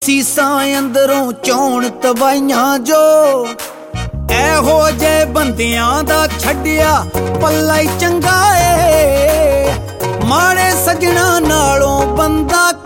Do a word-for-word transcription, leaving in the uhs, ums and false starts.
ਸੀਸਾਂ ਅੰਦਰੋਂ ਚੋਣ ਤਵਾਈਆਂ ਜੋ ਇਹੋ ਜੇ ਬੰਦਿਆਂ ਦਾ ਛੱਡਿਆ ਪੱਲਾ ਹੀ ਚੰਗਾ ਏ। ਮਾੜੇ ਸੱਜਣਾ ਨਾਲੋਂ ਬੰਦਾ